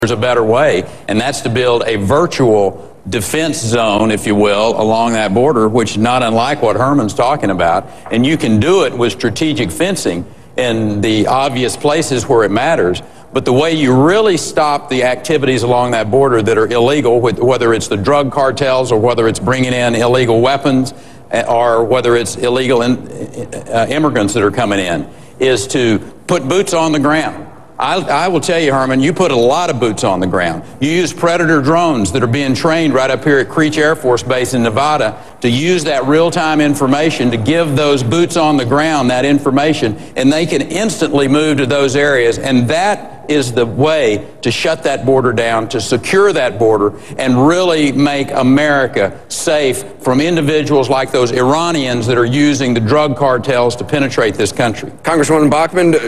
There's a better way, and that's to build a virtual defense zone, if you will, along that border, which is not unlike what Herman's talking about. And you can do it with strategic fencing in the obvious places where it matters. But the way you really stop the activities along that border that are illegal, whether it's the drug cartels or whether it's bringing in illegal weapons or whether it's illegal immigrants that are coming in, is to put boots on the ground. I will tell you, Herman, you put a lot of boots on the ground. You use Predator drones that are being trained right up here at Creech Air Force Base in Nevada to use that real-time information to give those boots on the ground that information, and they can instantly move to those areas, and that is the way to shut that border down, to secure that border, and really make America safe from individuals like those Iranians that are using the drug cartels to penetrate this country. Congresswoman Bachmann,